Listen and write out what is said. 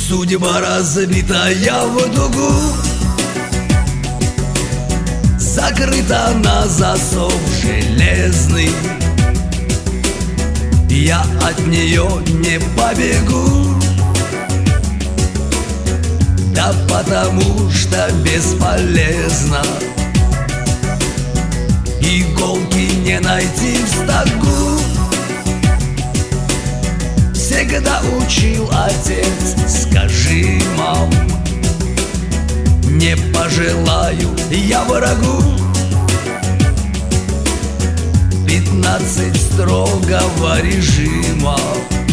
Судьба разбитая в дугу, закрыта на засов железный. Я от нее не побегу, да потому что бесполезно. Иголки не найти в стогу. Всегда учил отец, скажи, мам, не пожелаю я врагу 15 строгого режима.